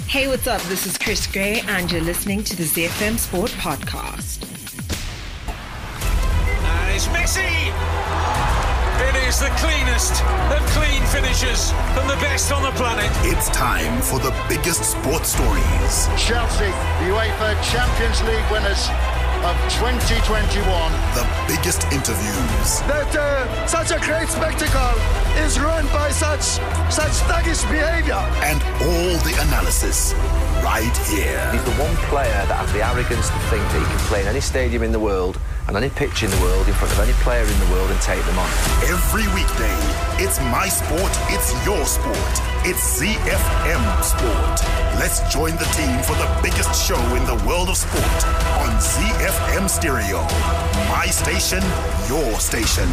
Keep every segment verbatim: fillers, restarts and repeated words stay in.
Hey, what's up? This is Chris Gray, and you're listening to the Z F M Sport Podcast. And it's Messi! It is the cleanest of clean finishes and the best on the planet. It's time for the biggest sports stories. Chelsea, UEFA Champions League winners of twenty twenty-one. The biggest interviews. That uh, such a great spectacle is ruined by such such thuggish behaviour. And all the analysis right here. He's the one player that has the arrogance to think that he can play in any stadium in the world and any pitch in the world in front of any player in the world and take them on. Every weekday, it's my sport, it's your sport. It's Z F M Sport. Let's join the team for the biggest show in the world of sport on Z F M Stereo. My station, your station.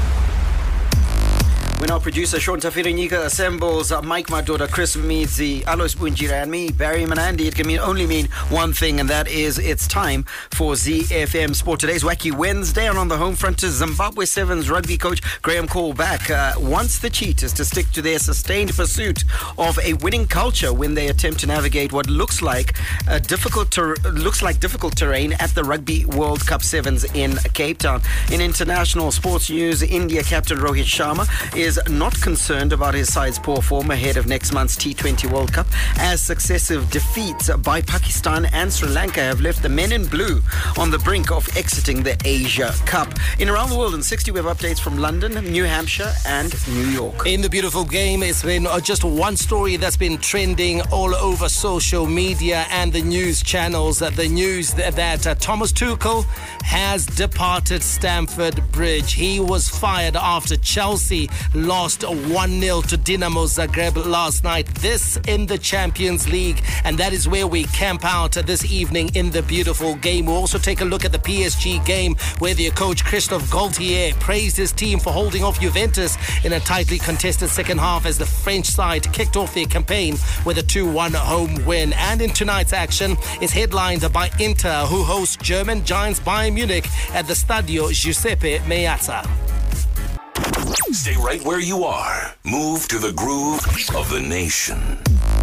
When our producer Sean Tafirinika assembles uh, Mike Madoda, Chris Midzi, Alois Bunjira and me, Barry Manandi, it can mean only mean one thing, and that is it's time for Z F M Sport. Today's Wacky Wednesday, and on the home front is Zimbabwe Sevens rugby coach Graham Callback uh, wants the Cheetahs to stick to their sustained pursuit of a winning culture when they attempt to navigate what looks like a difficult ter- looks like difficult terrain at the Rugby World Cup Sevens in Cape Town. In international sports news, India captain Rohit Sharma is not concerned about his side's poor form ahead of next month's T twenty World Cup, as successive defeats by Pakistan and Sri Lanka have left the men in blue on the brink of exiting the Asia Cup. In Around the World in sixty, we have updates from London, New Hampshire and New York. In the beautiful game, it's been just one story that's been trending all over social media and the news channels. The news that, that uh, Thomas Tuchel has departed Stamford Bridge. He was fired after Chelsea lost one nil to Dinamo Zagreb last night. This in the Champions League, and that is where we camp out this evening in the beautiful game. We'll also take a look at the P S G game, where their coach Christophe Galtier praised his team for holding off Juventus in a tightly contested second half as the French side kicked off their campaign with a two one home win. And in tonight's action, it's headlined by Inter, who hosts German giants Bayern Munich at the Stadio Giuseppe Meazza. Stay right where you are. Move to the groove of the nation.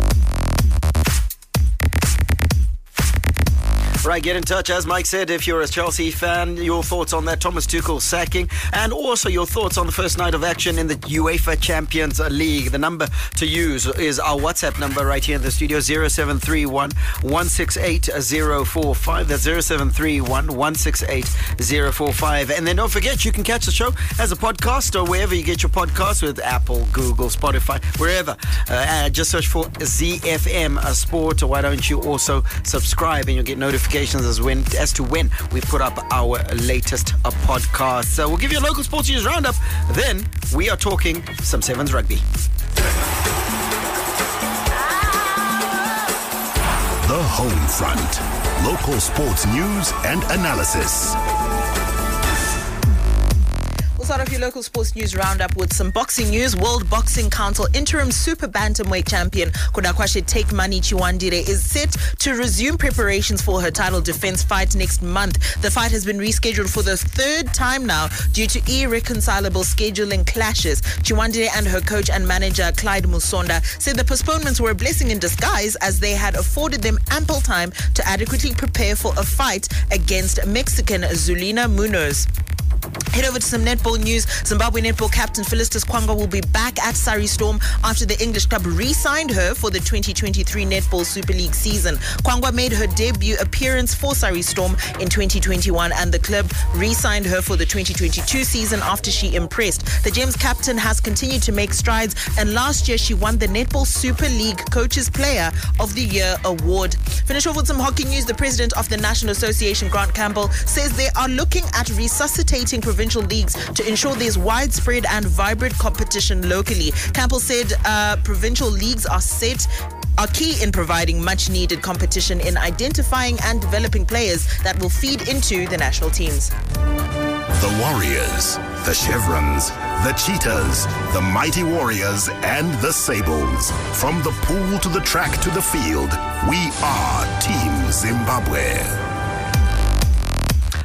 Right, get in touch. As Mike said, if you're a Chelsea fan, your thoughts on that Thomas Tuchel sacking, and also your thoughts on the first night of action in the UEFA Champions League. The number to use is our WhatsApp number right here in the studio, zero seven three one, one six eight, zero four five. That's zero seven three one, one six eight, zero four five. And then don't forget, you can catch the show as a podcast or wherever you get your podcasts, with Apple, Google, Spotify, wherever. Uh, just search for Z F M Sport. Or why don't you also subscribe, and you'll get notifications As when as to when we put up our latest uh, podcast. So we'll give you a local sports news roundup. Then we are talking some Sevens rugby. The Home Front. Local sports news and analysis. We'll start off your local sports news roundup with some boxing news. World Boxing Council interim super bantamweight champion Kudakwashe Take Money Chiwandire is set to resume preparations for her title defense fight next month. The fight has been rescheduled for the third time now due to irreconcilable scheduling clashes. Chiwandire and her coach and manager Clyde Musonda said the postponements were a blessing in disguise, as they had afforded them ample time to adequately prepare for a fight against Mexican Zulina Munoz. Head over to some netball news. Zimbabwe netball captain Philistus Kwangwa will be back at Surrey Storm after the English club re-signed her for the twenty twenty-three Netball Super League season. Kwangwa made her debut appearance for Surrey Storm in twenty twenty-one, and the club re-signed her for the twenty twenty-two season after she impressed. The Gems captain has continued to make strides, and last year she won the Netball Super League Coaches Player of the Year award. Finish off with some hockey news. The president of the National Association, Grant Campbell, says they are looking at resuscitating provincial leagues to ensure there's widespread and vibrant competition locally. Campbell said uh, provincial leagues are set are key in providing much needed competition in identifying and developing players that will feed into the national teams. The Warriors, the Chevrons, the Cheetahs, the Mighty Warriors, and the Sables. From the pool to the track to the field, we are Team Zimbabwe.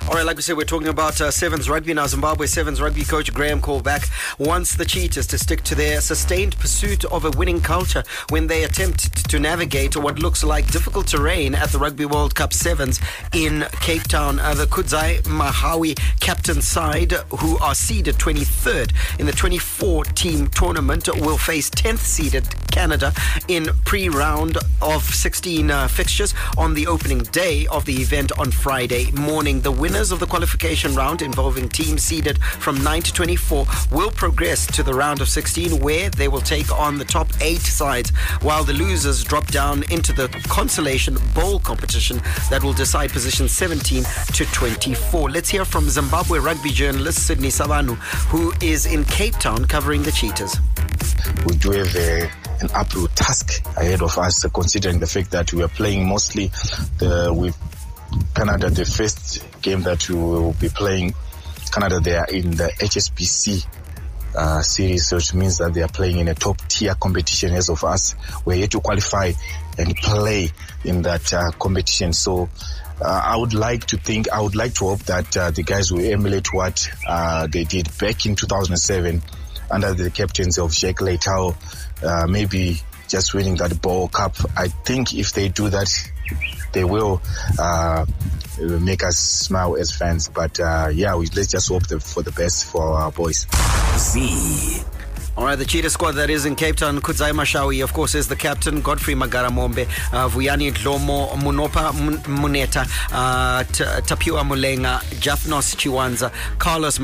All right, like we said, we're talking about uh, Sevens rugby now. Zimbabwe Sevens rugby coach Graham Callback wants the Cheetahs to stick to their sustained pursuit of a winning culture when they attempt to navigate what looks like difficult terrain at the Rugby World Cup Sevens in Cape Town. Uh, the Kudzai Mahawi captain side, who are seeded twenty-third in the twenty-four team tournament, will face tenth seeded Canada in pre-round of sixteen uh, fixtures on the opening day of the event on Friday morning. The winners of the qualification round, involving teams seeded from nine to twenty-four, will progress to the round of sixteen, where they will take on the top eight sides, while the losers drop down into the Consolation Bowl competition that will decide positions seventeen to twenty-four. Let's hear from Zimbabwe rugby journalist Sydney Savanu, who is in Cape Town covering the Cheetahs. We do have a an uphill task ahead of us, uh, considering the fact that we are playing mostly the, with Canada. The first game that we will be playing Canada, they are in the H S B C uh, series, which means that they are playing in a top tier competition as of us. We're yet to qualify and play in that uh, competition. So uh, I would like to think, I would like to hope that uh, the guys will emulate what uh, they did back in two thousand seven under the captaincy of Jake Leitao, uh, maybe just winning that Bowl Cup. I think if they do that, they will uh, make us smile as fans. But uh, yeah, we, let's just hope the, for the best for our boys. Z. All right, the Cheetah squad that is in Cape Town. Kudzai Mahawi, of course, is the captain. Godfrey Magaramombe, uh, Vuyani Dlomo, Munopa Muneta, uh, Tapiwa Mulenga, Jafnos Chiwanza, Carlos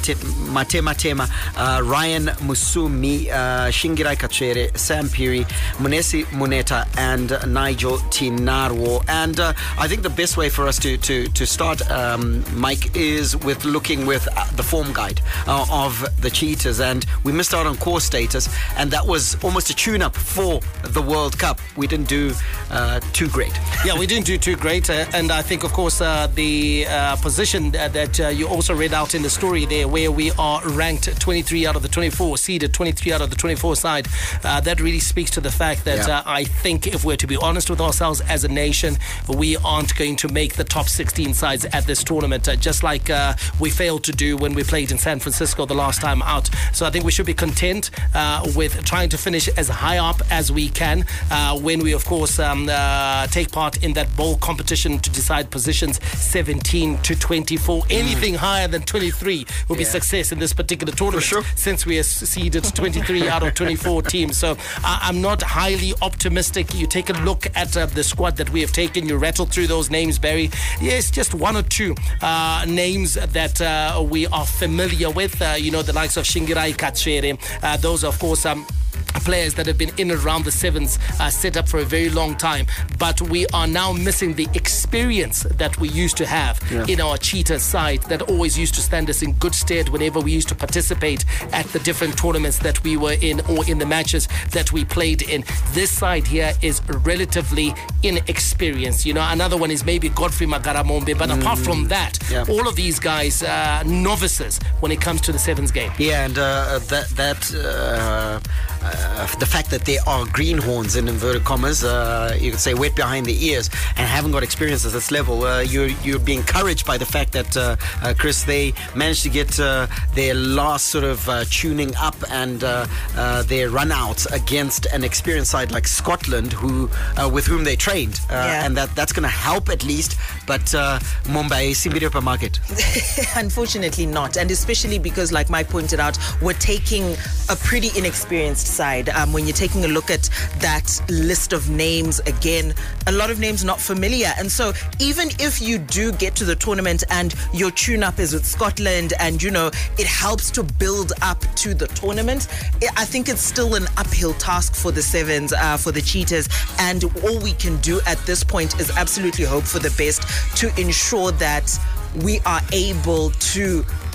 Matematema, uh, Ryan Musumi, uh, Shingirai Kachere, Sam Piri, Munesi Muneta, and Nigel Tinarwo. And uh, I think the best way for us to to, to start, um, Mike, is with looking with uh, the form guide uh, of the Cheetahs. And we missed out on core status, and that was almost a tune-up for the World Cup. We didn't do uh, too great. Yeah, we didn't do too great, uh, and I think, of course, uh, the uh, position that, that uh, you also read out in the story there, where we are ranked twenty-three out of the twenty-four, seeded twenty-three out of the twenty-four side, uh, that really speaks to the fact that yeah. uh, I think if we're to be honest with ourselves as a nation, we aren't going to make the top sixteen sides at this tournament, uh, just like uh, we failed to do when we played in San Francisco the last time out. So I think we should be content Uh, with trying to finish as high up as we can uh, when we, of course, um, uh, take part in that bowl competition to decide positions seventeen to twenty-four. Mm. Anything higher than twenty-three will yeah. be success in this particular tournament, sure. since we are seeded twenty-three out of twenty-four teams. So uh, I'm not highly optimistic. You take a look at uh, the squad that we have taken. You rattle through those names, Barry. Yes, just one or two uh, names that uh, we are familiar with. Uh, you know, the likes of Shingirai Kachere. Uh, those, of course, um, players that have been in and around the sevens uh, set up for a very long time, but we are now missing the experience that we used to have yeah. in our Cheetah side, that always used to stand us in good stead whenever we used to participate at the different tournaments that we were in, or in the matches that we played in. This side here is relatively inexperienced. You know, another one is maybe Godfrey Magaramombe, but mm. apart from that, yeah. all of these guys are novices when it comes to the sevens game. Yeah, and uh, that that uh, uh, the fact that they are greenhorns in inverted commas, uh, you could say wet behind the ears, and haven't got experience at this level. Uh, you're you're being encouraged by the fact that uh, uh, Chris, they managed to get uh, their last sort of uh, tuning up and uh, uh, their run outs against an experienced side like Scotland, who uh, with whom they trained, uh, yeah. and that that's going to help at least. But uh, Mumbai Simbirepa market, unfortunately not, and especially because, like Mike pointed out, we're taking a pretty inexperienced side. Um, when you're taking a look at that list of names, again, a lot of names not familiar. And so even if you do get to the tournament and your tune-up is with Scotland and, you know, it helps to build up to the tournament, I think it's still an uphill task for the Sevens, uh, for the Cheetahs. And all we can do at this point is absolutely hope for the best to ensure that we are able to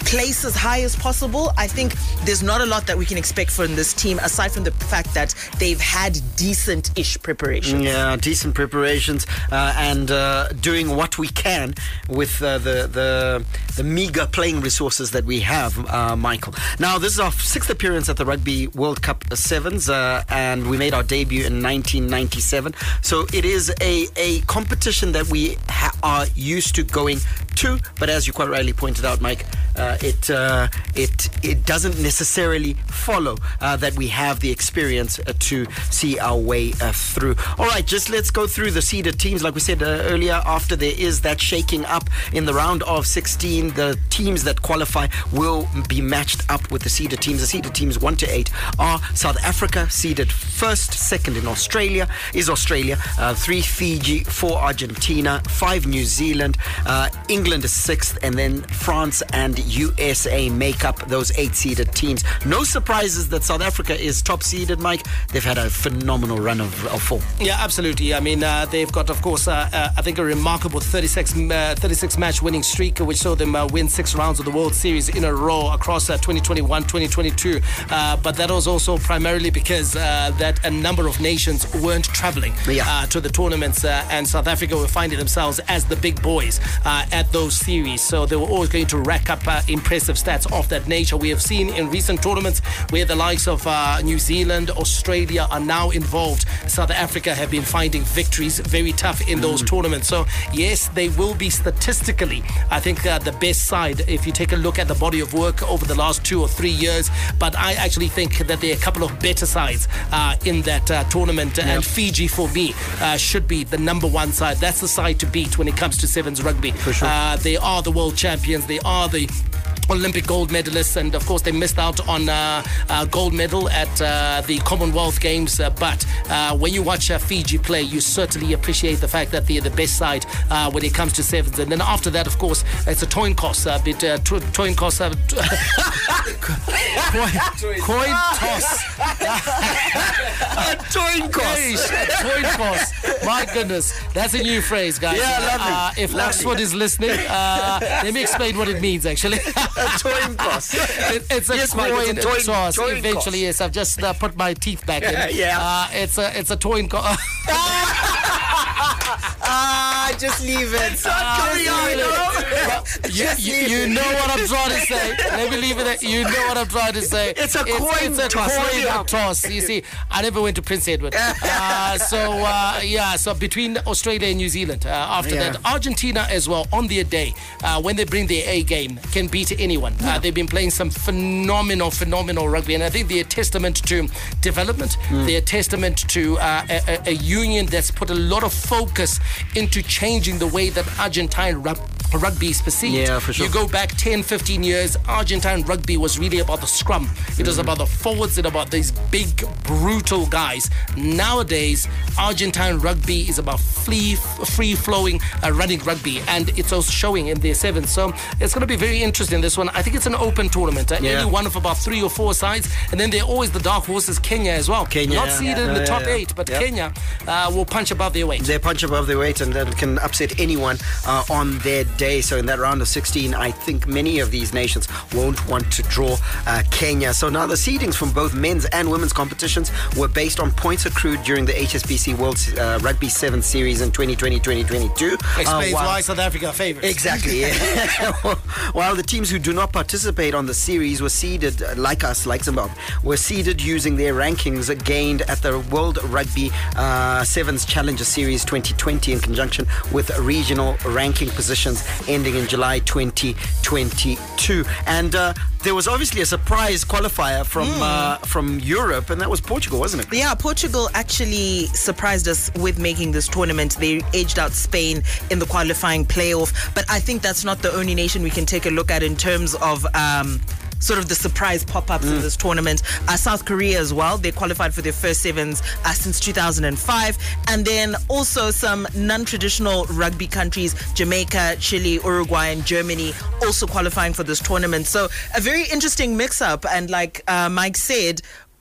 place as high as possible. I think there's not a lot that we can expect from this team aside from the fact that they've had decent-ish preparations. Yeah, decent preparations uh, and uh, doing what we can with uh, the, the the meager playing resources that we have, uh, Michael. Now, this is our sixth appearance at the Rugby World Cup Sevens, uh, and we made our debut in nineteen ninety-seven. So it is a, a competition that we ha- are used to going to, but as you quite rightly pointed out, Mike, uh, it uh, it it doesn't necessarily follow uh, that we have the experience uh, to see our way uh, through. All right, just let's go through the seeded teams. Like we said uh, earlier, after there is that shaking up in the round of sixteen, the teams that qualify will be matched up with the seeded teams. The seeded teams one to eight are South Africa, seeded first. Second in Australia is Australia, uh, three Fiji, four Argentina, five New Zealand, uh, England is sixth, and then France and U S A make up those eight seeded teams. No surprises that South Africa is top seeded, Mike. They've had a phenomenal run of, of form. Yeah, absolutely. I mean, uh, they've got, of course, uh, uh, I think a remarkable thirty-six, uh, thirty-six match winning streak, which saw them uh, win six rounds of the World Series in a row across uh, twenty twenty-one, twenty twenty-two. Uh, but that was also primarily because uh, that a number of nations weren't traveling yeah. uh, to the tournaments, uh, and South Africa were finding themselves as the big boys uh, at those series. So they were always going to rack up uh, impressive stats of that nature. We have seen in recent tournaments where the likes of uh, New Zealand, Australia are now involved. South Africa have been finding victories very tough in those mm. tournaments. So yes, they will be statistically, I think, uh, the best side if you take a look at the body of work over the last two or three years. But I actually think that there are a couple of better sides uh, in that uh, tournament. Yep. And Fiji, for me, uh, should be the number one side. That's the side to beat when it comes to sevens rugby. For sure. Uh, they are the world champions. They are the Olympic gold medalists, and of course they missed out on uh, uh, gold medal at uh, the Commonwealth Games, uh, but uh, when you watch uh, Fiji play, you certainly appreciate the fact that they're the best side uh, when it comes to sevens. And then after that, of course, it's a coin toss, a bit uh, to- coin toss, uh, t- coin, coin toss, a coin toss, a coin toss. My goodness, that's a new phrase, guys. Yeah, lovely. Uh, if lovely. Oxford is listening, uh, let me explain what it means, actually. A coin toss. It, it's a yes, coin Mike, it's a toin, toss. toin Eventually, toss. yes. I've just uh, put my teeth back in. Yeah. Uh, it's a it's a toin toss. Ah, just leave it. Carry on. You, you, you know what I'm trying to say. Let me leave it at you know what I'm trying to say. It's a it's, coin it's a toss. coin toss. You see, I never went to Prince Edward. Uh, so, uh, yeah, so between Australia and New Zealand, uh, after Yeah. that, Argentina as well, on their day, uh, when they bring their A game, can beat anyone. Uh, they've been playing some phenomenal, phenomenal rugby, and I think they're a testament to development. Mm. They're a testament to uh, a, a union that's put a lot of focus into changing the way that Argentine rugby rugby is perceived. Yeah, for sure. You go back ten, fifteen years, Argentine rugby was really about the scrum. It was mm. about the forwards and about these big, brutal guys. Nowadays, Argentine rugby is about free, free-flowing, uh, running rugby, and it's also showing in their sevens. So it's going to be very interesting, this one. I think it's an open tournament. Uh, yeah. Only one of about three or four sides, and then there are always the dark horses, Kenya as well. Kenya, Not yeah. seeded Yeah. in the Yeah, top yeah. eight, but Yep. Kenya uh, will punch above their weight. They punch above their weight, and that can upset anyone uh, on their day. So in that round of sixteen, I think many of these nations won't want to draw uh, Kenya. So now the seedings from both men's and women's competitions were based on points accrued during the H S B C World uh, Rugby Sevens Series in twenty twenty, twenty twenty-two. Explains uh, while- why South Africa are favourites. Exactly. Yeah. While the teams who do not participate on the series were seeded, uh, like us, like Zimbabwe, were seeded using their rankings gained at the World Rugby uh, Sevens Challenger Series twenty twenty in conjunction with regional ranking positions ending in July twenty twenty-two. And uh, there was obviously a surprise qualifier from mm. uh, from Europe, and that was Portugal, wasn't it? Yeah, Portugal actually surprised us with making this tournament. They edged out Spain in the qualifying playoff, but I think that's not the only nation we can take a look at in terms of um, sort of the surprise pop-ups mm. in this tournament. Uh, South Korea as well, they qualified for their first sevens uh, since two thousand five. And then also some non-traditional rugby countries, Jamaica, Chile, Uruguay, and Germany, also qualifying for this tournament. So a very interesting mix-up. And like uh, Mike said,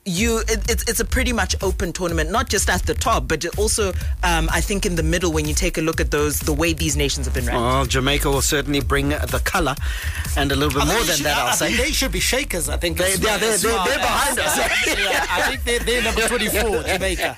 you it, it's it's a pretty much open tournament, not just at the top, but also um, I think in the middle when you take a look at those the way these nations have been ranked. Well, Jamaica will certainly bring the colour and a little bit more than should, that. I'll I say think they should be shakers. I think they, yeah, they're, they're, they're behind us. Yeah, I think they're, they're number twenty-four, Jamaica.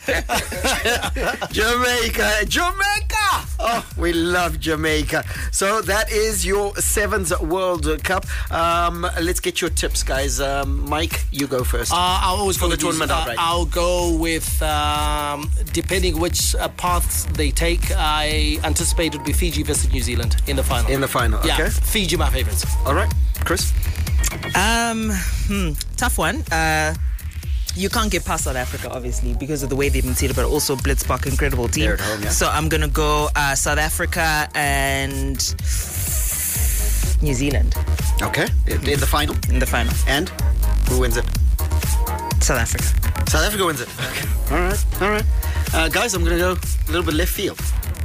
Jamaica, Jamaica. Oh, we love Jamaica. So that is your Sevens World Cup. Um, let's get your tips, guys. Um, Mike, you go first. Uh, I'll always for go the with tournament these. outright. Uh, I'll go with, um, depending which uh, paths they take, I anticipate it would be Fiji versus New Zealand in the final. In the final, okay. Yeah, Fiji, my favourites. All right, Chris? Um, hmm, tough one. Uh, you can't get past South Africa, obviously, because of the way they've been seated, but also Blitzbach, incredible team. They're at home, yeah. So I'm going to go uh, South Africa and New Zealand. Okay, in the final? In the final. And who wins it? South Africa. South Africa wins it. Okay. All right, all right. Uh, guys, I'm going to go a little bit left field.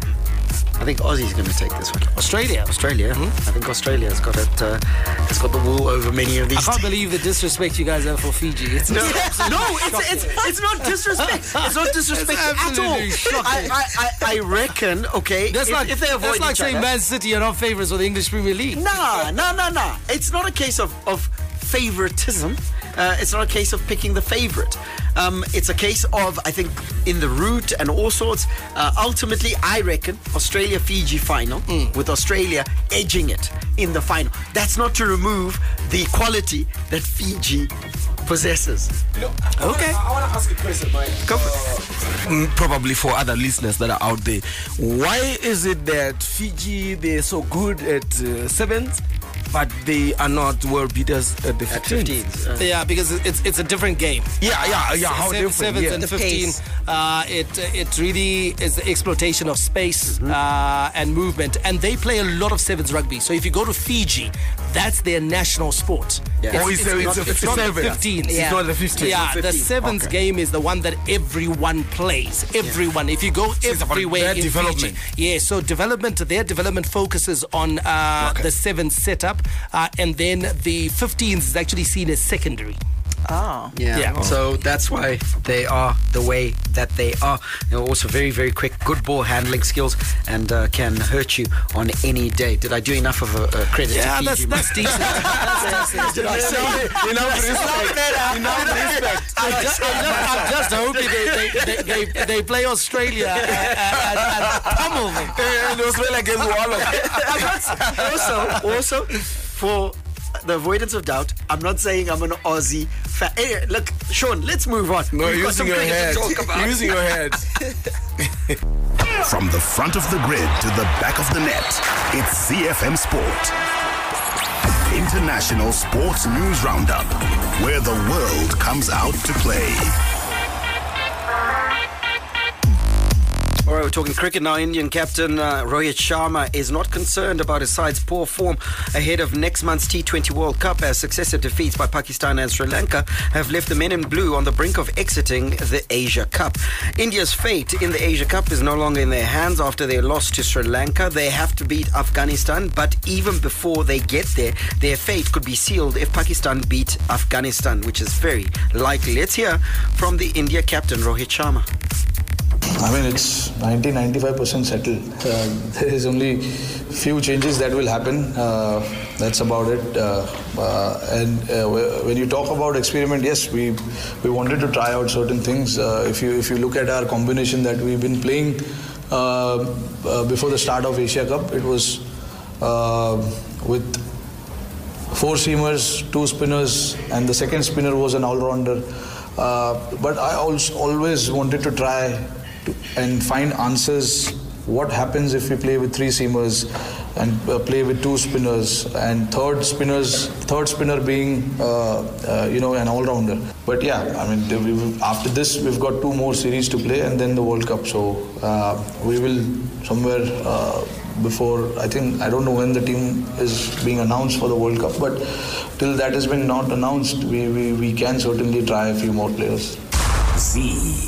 I think Aussie's going to take this one. Australia. Australia. Mm-hmm. I think Australia has got it. Uh, has got the wool over many of these. I can't believe the disrespect you guys have for Fiji. It's no, no, it's, it's it's not disrespect. It's not disrespect it's at all. I, I, I, I reckon. Okay, that's if, like if they avoid that's like each saying other, Man City are not favourites of the English Premier League. Nah, nah, nah, nah. It's not a case of of favoritism. Uh, it's not a case of picking the favourite. Um, it's a case of, I think, in the route and all sorts. Uh, ultimately, I reckon Australia-Fiji final, mm. with Australia edging it in the final. That's not to remove the quality that Fiji possesses. You know, I okay. Wanna, I want to ask a question, Mike. Go for uh, probably for other listeners that are out there. Why is it that Fiji, they're so good at uh, sevens, but they are not world beaters at the fifteens? Uh, yeah, because it's it's a different game. Yeah, yeah, yeah. How Seven, different? Sevens Yeah. and The fifteen. pace. Uh, it it really is the exploitation of space Mm-hmm. uh, and movement, and they play a lot of sevens rugby. So if you go to Fiji, that's their national sport. Yeah. Oh, it's, it's, not, it's, it's not the seven. fifteens. It's Yeah. not the fifteens. Yeah, the fifteen. sevens Okay. game is the one that everyone plays. Everyone. If you go it's about everywhere their in development. Fiji, yeah. So development, their development focuses on uh, Okay. the sevens setup, uh, and then the fifteens is actually seen as secondary. Oh. Yeah. Yeah. So that's why they are the way that they are. They're also very, very quick, good ball handling skills, and uh, can hurt you on any day. Did I do enough of a, a credit Yeah, to that's Fiji? that's decent. That's decent. Did I say Enough respect. Enough respect. I'm just, I'm just, I'm just hoping they, they, they, they, they play Australia and, and, and pummel them. And Australia gave you all of it. also, also, for the avoidance of doubt, I'm not saying I'm an Aussie fan. Hey, look, Sean, let's move on. No, We've got using some your cricket head. to talk about. Using your head. From the front of the grid to the back of the net, it's C F M Sport. International Sports News Roundup, where the world comes out to play. All right, we're talking cricket now. Indian captain uh, Rohit Sharma is not concerned about his side's poor form ahead of next month's T twenty World Cup, as successive defeats by Pakistan and Sri Lanka have left the men in blue on the brink of exiting the Asia Cup. India's fate in the Asia Cup is no longer in their hands after their loss to Sri Lanka. They have to beat Afghanistan, but even before they get there, their fate could be sealed if Pakistan beat Afghanistan, which is very likely. Let's hear from the India captain, Rohit Sharma. I mean, it's ninety to ninety-five percent settled. Uh, there is only few changes that will happen. Uh, that's about it. Uh, uh, and uh, when you talk about experiment, yes, we we wanted to try out certain things. Uh, if you if you look at our combination that we've been playing uh, uh, before the start of Asia Cup, it was uh, with four seamers, two spinners, and the second spinner was an all-rounder. Uh, but I also always wanted to try to, and find answers. What happens if we play with three seamers and uh, play with two spinners and third spinners, third spinner being uh, uh, you know an all-rounder. But yeah, I mean we've, after this we've got two more series to play and then the World Cup. So uh, we will somewhere uh, before I think I don't know when the team is being announced for the World Cup, but till that has been not announced, we we, we can certainly try a few more players. Z.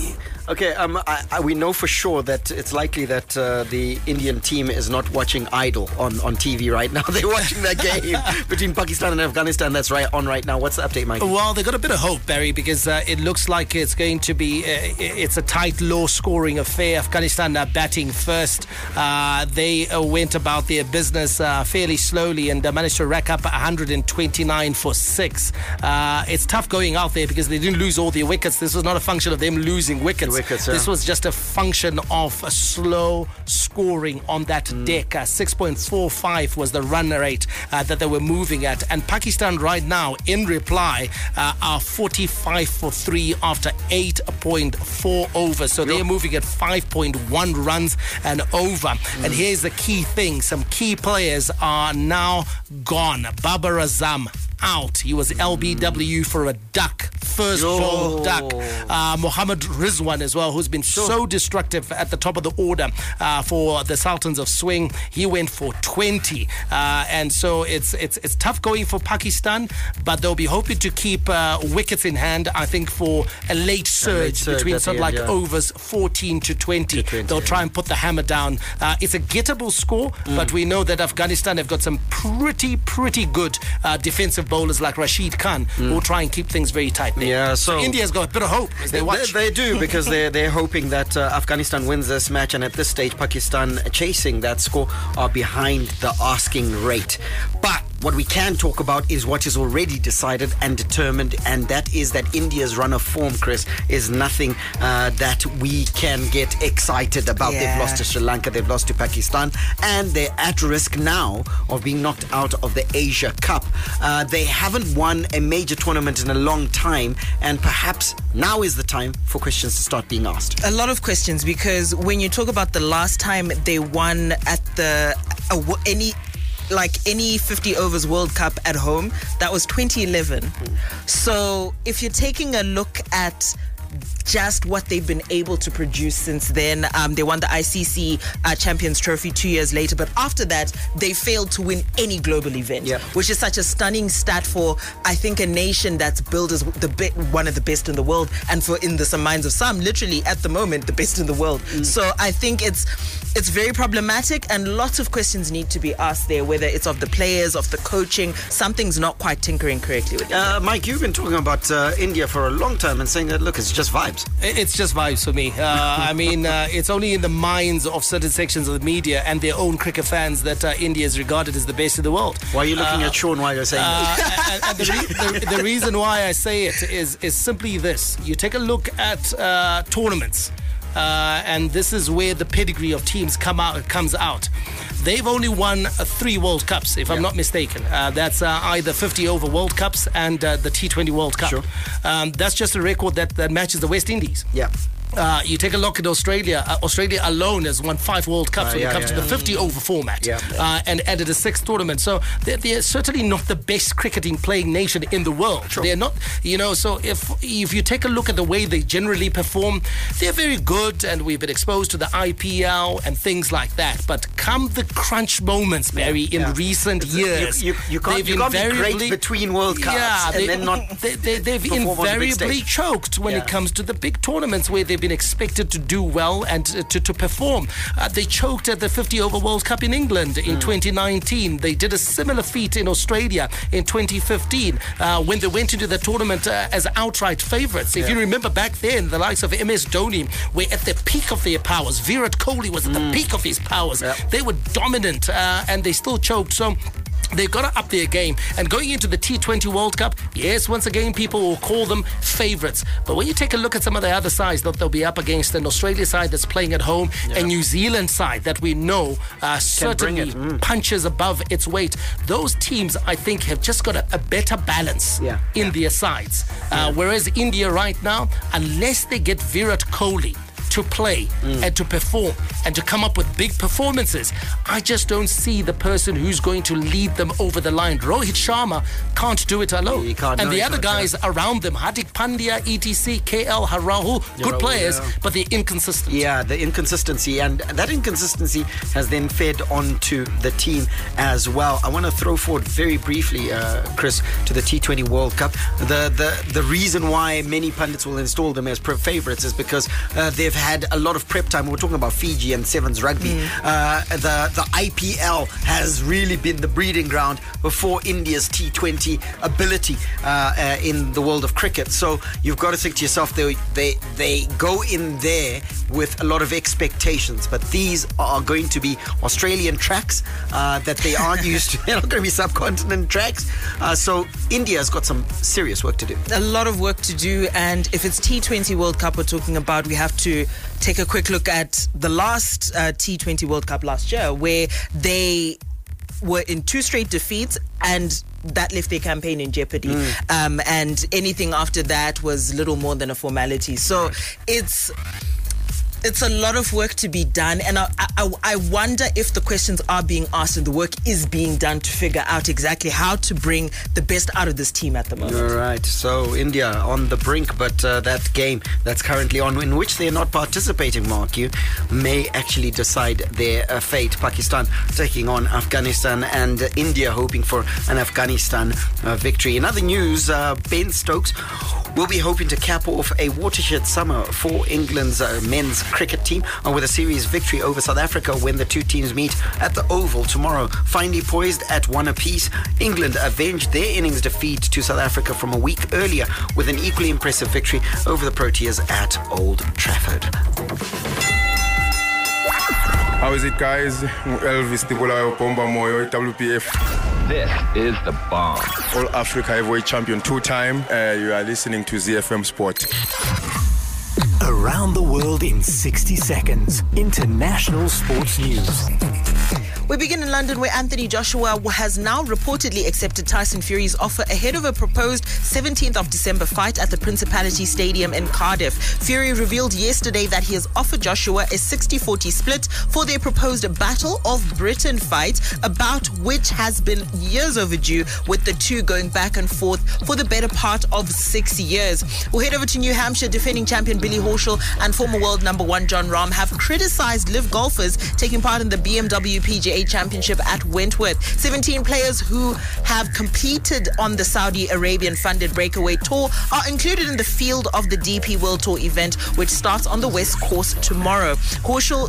Okay, um, I, I, we know for sure that it's likely that uh, the Indian team is not watching Idol on, on T V right now. They're watching that game between Pakistan and Afghanistan that's right on right now. What's the update, Mike? Well, they've got a bit of hope, Barry, because uh, it looks like it's going to be, uh, it's a tight, low-scoring affair. Afghanistan are batting first. Uh, they uh, went about their business uh, fairly slowly and uh, managed to rack up one hundred twenty-nine for six. Uh, it's tough going out there because they didn't lose all their wickets. This was not a function of them losing wickets. wickets yeah. This was just a function of a slow scoring on that mm. deck. Uh, six point four five was the run rate uh, that they were moving at. And Pakistan right now, in reply, uh, are forty-five for three after eight point four overs. So yep. they're moving at five point one runs and over. Mm. And here's the key thing. Some key players are now gone. Babar Azam out. He was L B W for a duck. First Yo. ball duck. Uh, Mohammad Rizwan as well, who's been sure. so destructive at the top of the order uh, for the Sultans of Swing. He went for twenty. Uh, and so it's it's it's tough going for Pakistan, but they'll be hoping to keep uh, wickets in hand, I think, for a late surge, a late surge between something like yeah. overs fourteen to twenty. To twenty they'll yeah. try and put the hammer down. Uh, it's a gettable score, mm. but we know that Afghanistan have got some pretty, pretty good uh, defensive bowlers like Rashid Khan, mm. who will try and keep things very tight there. Yeah, so, so India's got a bit of hope as they, they watch. They, they do, because they're, they're hoping that uh, Afghanistan wins this match, and at this stage, Pakistan chasing that score are behind the asking rate. But what we can talk about is what is already decided and determined, and that is that India's run of form, Chris, is nothing uh, that we can get excited about. Yeah. They've lost to Sri Lanka, they've lost to Pakistan, and they're at risk now of being knocked out of the Asia Cup. Uh, they haven't won a major tournament in a long time, and perhaps now is the time for questions to start being asked. A lot of questions, because when you talk about the last time they won at the uh, any like any fifty overs World Cup at home, that was twenty eleven. Mm. So if you're taking a look at just what they've been able to produce since then. Um, they won the I C C uh, Champions Trophy two years later, but after that, they failed to win any global event, yep. which is such a stunning stat for, I think, a nation that's billed as the be- one of the best in the world, and for, in the some minds of some, literally at the moment, the best in the world. Mm. So I think it's it's very problematic, and lots of questions need to be asked there, whether it's of the players, of the coaching. Something's not quite tinkering correctly with it. Uh, Mike, you've been talking about uh, India for a long time and saying that, look, it's just vibes. It's just vibes for me. Uh, I mean, uh, it's only in the minds of certain sections of the media and their own cricket fans that uh, India is regarded as the best in the world. Why are you looking uh, at Sean while you're saying uh, that? And, and the, re- the, the reason why I say it is, is simply this. You take a look at uh, tournaments. Uh, and this is where the pedigree of teams come out comes out. They've only won uh, three World Cups, if yeah. I'm not mistaken. Uh, that's uh, either fifty over World Cups and uh, the T twenty World Cup. Sure. Um, that's just a record that, that matches the West Indies. Yeah. Uh, you take a look at Australia. Uh, Australia alone has won five World Cups uh, when yeah, it comes yeah, to yeah. the fifty over format, yeah. uh, and added a sixth tournament. So they're, they're certainly not the best cricketing playing nation in the world. Sure. They're not, you know. So if if you take a look at the way they generally perform, they're very good, and we've been exposed to the I P L and things like that. But come the crunch moments, Barry, in yeah. recent it's years, a, you, you, you can't, you can't be great between World Cups yeah, and they, then not. They, they, they've invariably choked when yeah. it comes to the big tournaments where they've been expected to do well and to, to, to perform. Uh, they choked at the fifty over World Cup in England in mm. twenty nineteen. They did a similar feat in Australia in twenty fifteen uh, when they went into the tournament uh, as outright favourites. If yeah. you remember back then, the likes of M S Dhoni were at the peak of their powers. Virat Kohli was at mm. the peak of his powers. Yeah. They were dominant uh, and they still choked. So they've got to up their game. And going into the T twenty World Cup, yes, once again, people will call them favourites. But when you take a look at some of the other sides that they'll be up against, an Australia side that's playing at home, yeah. a New Zealand side that we know uh, certainly mm. punches above its weight, those teams, I think, have just got a, a better balance yeah. in yeah. their sides. Uh, yeah. Whereas India right now, unless they get Virat Kohli to play mm. and to perform and to come up with big performances. I just don't see the person who's going to lead them over the line. Rohit Sharma can't do it alone. He can't, and no, the other guys try. around them, Hardik Pandya, E T C, K L, Rahul, good Rahul, players, yeah. but they're inconsistent. Yeah, the inconsistency, and that inconsistency has then fed onto the team as well. I want to throw forward very briefly, uh, Chris, to the T twenty World Cup. The, the the reason why many pundits will install them as favourites is because uh, they've had a lot of prep time. We're talking about Fiji and Sevens Rugby. Mm. Uh, the, the I P L has really been the breeding ground for India's T twenty ability uh, uh, in the world of cricket. So you've got to think to yourself, they, they, they go in there with a lot of expectations, but these are going to be Australian tracks uh, that they aren't used to. They're not going to be subcontinent tracks. Uh, so India's got some serious work to do. A lot of work to do, and if it's T twenty World Cup we're talking about, we have to take a quick look at the last uh, T twenty World Cup last year, where they were in two straight defeats, and that left their campaign in jeopardy. Mm. Um, and anything after that was little more than a formality. So it's it's a lot of work to be done, and I, I, I wonder if the questions are being asked and the work is being done to figure out exactly how to bring the best out of this team at the moment. All right, so India on the brink, but uh, that game that's currently on, in which they're not participating, Mark, you may actually decide their uh, fate. Pakistan taking on Afghanistan, and uh, India hoping for an Afghanistan uh, victory. In other news, uh, Ben Stokes will be hoping to cap off a watershed summer for England's uh, men's cricket team uh, with a series victory over South Africa when the two teams meet at the Oval tomorrow. Finally poised at one apiece, England avenged their innings defeat to South Africa from a week earlier with an equally impressive victory over the Proteas at Old Trafford. How is it, guys? Elvis Tibulayo Pomba Moyo, W P F. This is the bomb. All Africa heavyweight champion two-time. Uh, you are listening to Z F M Sport. Around the world in sixty seconds. International sports news. We begin in London, where Anthony Joshua has now reportedly accepted Tyson Fury's offer ahead of a proposed seventeenth of December fight at the Principality Stadium in Cardiff. Fury revealed yesterday that he has offered Joshua a sixty forty split for their proposed Battle of Britain fight, about which has been years overdue, with the two going back and forth for the better part of six years. We'll head over to New Hampshire. Defending champion Billy Horschel and former world number one John Rahm have criticized live golfers taking part in the B M W P G A Championship at Wentworth. seventeen players who have competed on the Saudi Arabian funded Breakaway Tour are included in the field of the D P World Tour event, which starts on the West Course tomorrow. Horschel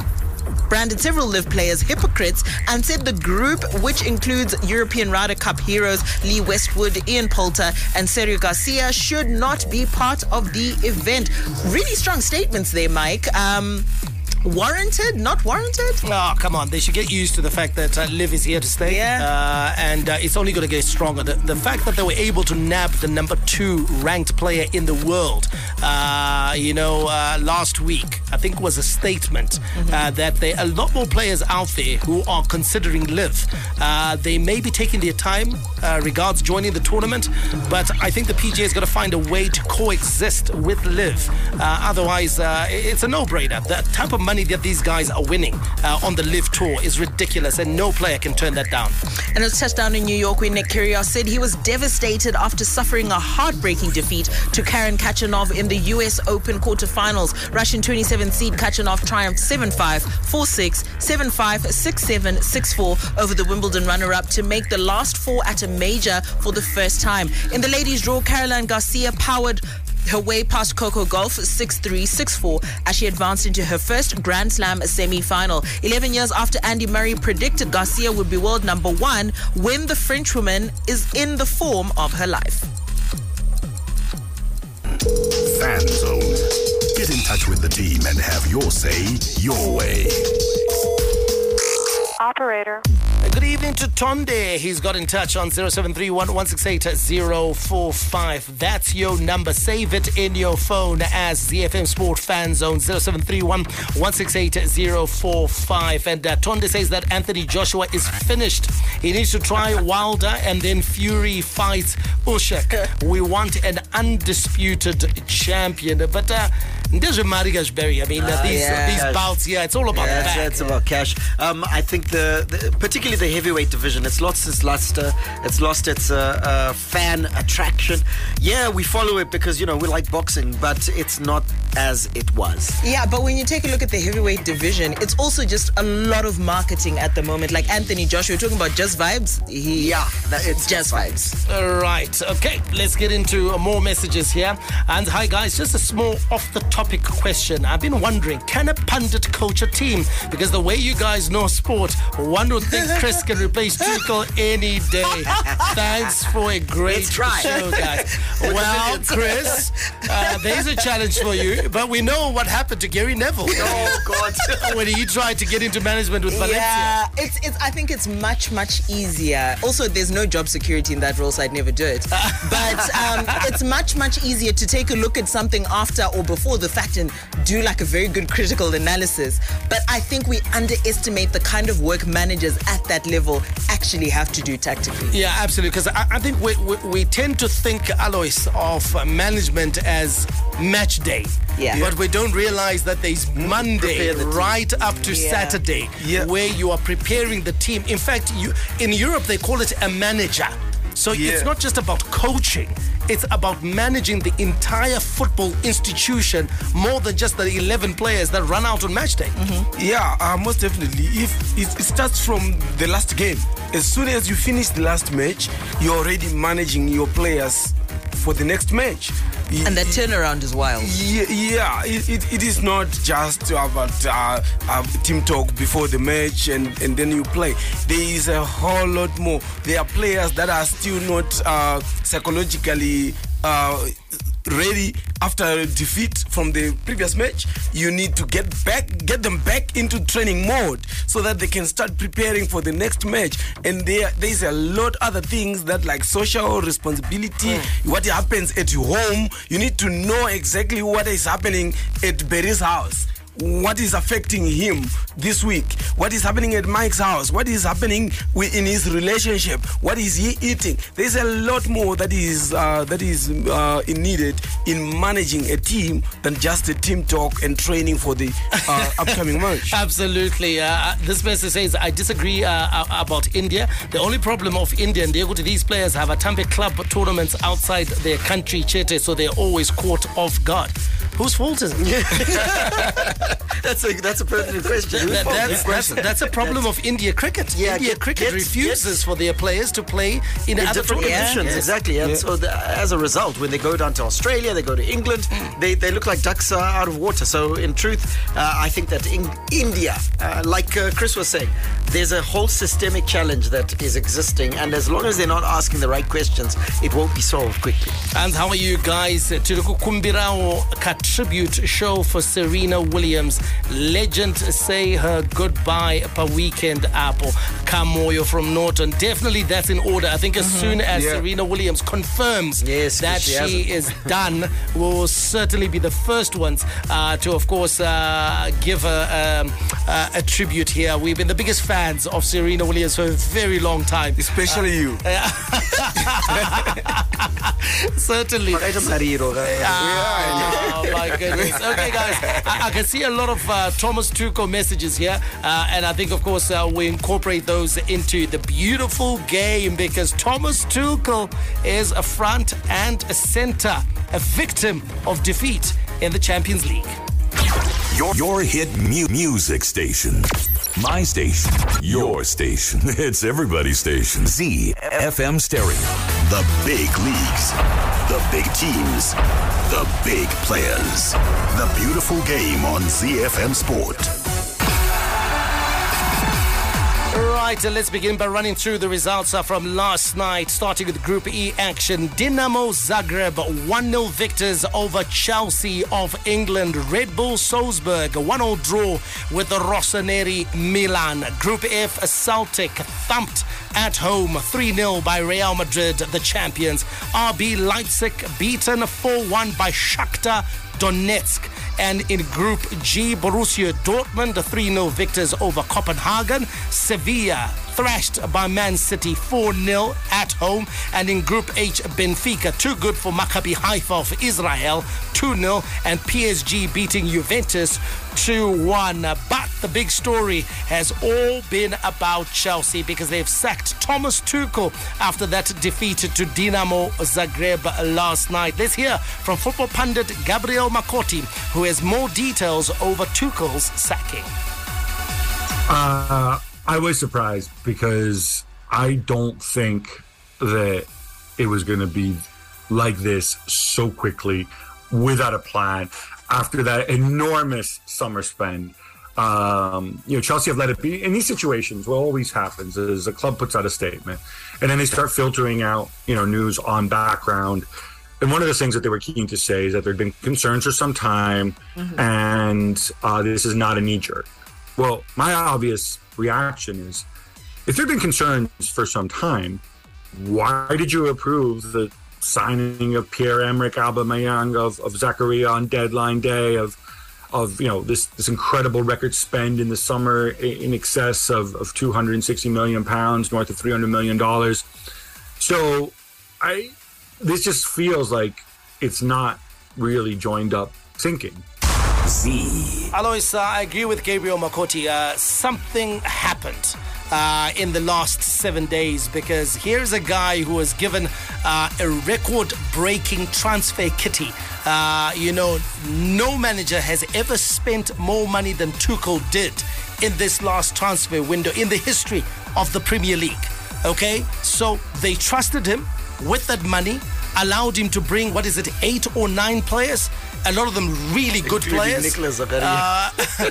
branded several live players hypocrites and said the group, which includes European Ryder Cup heroes Lee Westwood, Ian Poulter and Sergio Garcia, should not be part of the event. Really strong statements there, Mike. Um... Warranted? Not warranted? Oh, come on. They should get used to the fact that uh, Liv is here to stay. Yeah. Uh, and uh, it's only going to get stronger. The, the fact that they were able to nab the number two ranked player in the world, uh, you know, uh, last week, I think was a statement mm-hmm. uh, that there are a lot more players out there who are considering Liv. Uh, they may be taking their time uh, regards joining the tournament, but I think the P G A is going to find a way to coexist with Liv. Uh, otherwise, uh, it's a no-brainer. The type of money that these guys are winning uh, on the Live Tour is ridiculous, and no player can turn that down. And it's touchdown in New York, where Nick Kyrgios said he was devastated after suffering a heartbreaking defeat to Karen Khachanov in the U S Open quarterfinals. Russian twenty-seven seed Khachanov triumphed seven five, four six, seven five, six seven, six four over the Wimbledon runner-up to make the last four at a major for the first time. In the ladies' draw, Caroline Garcia powered her way past Coco Gauff six three, six four as she advanced into her first Grand Slam semi-final. eleven years after Andy Murray predicted Garcia would be world number one, when the Frenchwoman is in the form of her life. Fan Zone. Get in touch with the team and have your say your way. Operator. Good evening to Tonde. He's got in touch on zero seven three one, one six eight, zero four five. That's your number. Save it in your phone as Z F M Sport Fan Zone, zero seven three one, one six eight, zero four five. And uh, Tonde says that Anthony Joshua is finished. He needs to try Wilder, and then Fury fights Usyk. We want an undisputed champion. But uh, Ndeje Marigashberry. I mean, uh, these yeah. these bouts here, it's all about yeah, that. It's, it's about cash. Um, I think the, the particularly the heavyweight division, it's lost its luster. It's lost its uh, uh, fan attraction. Yeah, we follow it because, you know, we like boxing, but it's not as it was. Yeah, but when you take a look at the heavyweight division, it's also just a lot of marketing at the moment. Like Anthony Joshua, you're talking about Just Vibes? He, yeah, that, it's Just Vibes. All right, okay, let's get into more messages here. And hi guys, just a small off-the-topic question. I've been wondering, can a pundit coach a team? Because the way you guys know sport, one would think Chris can replace Tuchel any day. Thanks for a great show, guys. Well, Chris, uh, there's a challenge for you, but we know what happened to Gary Neville. Oh, God. When he tried to get into management with Valencia. Yeah, it's, it's, I think it's much, much easier. Also, there's no job security in that role, so I'd never do it. But um, it's much, much easier to take a look at something after or before the fact and do like a very good critical analysis. But I think we underestimate the kind of work managers at that level actually have to do tactically. Yeah, absolutely. Because I, I think we, we, we tend to think, Alois, of uh, management as match day. Yeah. But we don't realize that there's Monday right up to Yeah. Saturday where you are preparing the team. In fact, you in Europe, they call it a manager. So Yeah. it's not just about coaching. It's about managing the entire football institution more than just the eleven players that run out on match day. Yeah, uh, most definitely. If it, it starts from the last game, as soon as you finish the last match, you're already managing your players for the next match. And that turnaround is wild. Yeah, yeah. It, it, it is not just about uh, uh, team talk before the match and, and then you play. There is a whole lot more. There are players that are still not uh, psychologically uh, ready after a defeat from the previous match. You need to get back, get them back into training mode so that they can start preparing for the next match. And there, there's a lot other things that like social responsibility, mm. what happens at your home. You need to know exactly what is happening at Berry's house. What is affecting him this week? What is happening at Mike's house? What is happening in his relationship? What is he eating? There's a lot more that is uh, that is uh, needed in managing a team than just a team talk and training for the uh, upcoming match. Absolutely. Uh, this person says, I disagree uh, about India. The only problem of India, and these players have a Tambe club tournaments outside their country, Chete, so they're always caught off guard. Whose fault is it? that's a that's a pertinent question. That, that's, that's, that's a problem that's, of India cricket. Yeah, India get, cricket get, refuses get, for their players to play in, in other different tournaments. conditions. Yes. Exactly. And yeah. so the, as a result, when they go down to Australia, they go to England, mm. they, they look like ducks uh, out of water. So in truth, uh, I think that in India, uh, like uh, Chris was saying, there's a whole systemic challenge that is existing. And as long as they're not asking the right questions, it won't be solved quickly. And how are you guys? Tulikukumbirao tribute show for Serena Williams. Legend say her goodbye per weekend, Apple. Kamoyo from Norton. Definitely that's in order. I think as mm-hmm. soon as yeah. Serena Williams confirms yes, that she, she is done, we'll certainly be the first ones uh, to, of course, uh, give her um, uh, a tribute here. We've been the biggest fans of Serena Williams for a very long time. Especially uh, you. Certainly. Oh, my goodness. Okay, guys, I, I can see a lot of uh, Thomas Tuchel messages here, uh, and I think, of course, uh, we incorporate those into the beautiful game because Thomas Tuchel is a front and a center, a victim of defeat in the Champions League. Your, your hit mu- music station. My station. Your station. It's everybody's station. Z F M Stereo. The big leagues. The big teams. The big players. The beautiful game on Z F M Sport. Right, uh, let's begin by running through the results uh, from last night, starting with Group E action. Dinamo Zagreb one nil victors over Chelsea of England. Red Bull Salzburg one all draw with the Rossoneri Milan. Group F, Celtic thumped at home three nil by Real Madrid, the champions. R B Leipzig beaten four one by Shakhtar Donetsk. And in Group G, Borussia Dortmund, the three nil victors over Copenhagen. Sevilla thrashed by Man City four nil at home. And in Group H, Benfica, too good for Maccabi Haifa of Israel, two nil. And P S G beating Juventus two one. But the big story has all been about Chelsea, because they've sacked Thomas Tuchel after that defeat to Dinamo Zagreb last night. Let's hear from football pundit Gabriel Makotti, who has more details over Tuchel's sacking. Uh, I was surprised, because I don't think that it was going to be like this so quickly, without a plan, after that enormous summer spend. Um, you know, Chelsea have let it be. In these situations, what always happens is a club puts out a statement, and then they start filtering out, you know, news on background. And one of the things that they were keen to say is that there had been concerns for some time, mm-hmm. and uh, this is not a knee-jerk. Well, my obvious reaction is, if there have been concerns for some time, why did you approve the signing of Pierre-Emerick Aubameyang, of, of Zakaria on deadline day, of of you know this this incredible record spend in the summer in excess of, of two hundred sixty million pounds, north of three hundred million dollars. So I this just feels like it's not really joined up thinking. Z. Alois, uh, I agree with Gabriel Makotti. Uh, something happened uh, in the last seven days, because here's a guy who was given uh, a record-breaking transfer kitty. Uh, you know, no manager has ever spent more money than Tuchel did in this last transfer window in the history of the Premier League. Okay? So they trusted him with that money, allowed him to bring, what is it, eight or nine players? A lot of them really good players. Nicolas uh,